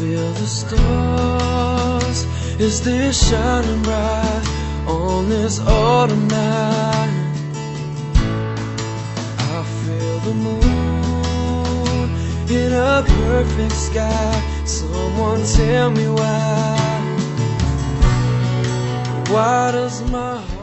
feel the stars as they're shining bright on this autumn night. I feel the moon in a perfect sky. Someone tell me why does my heart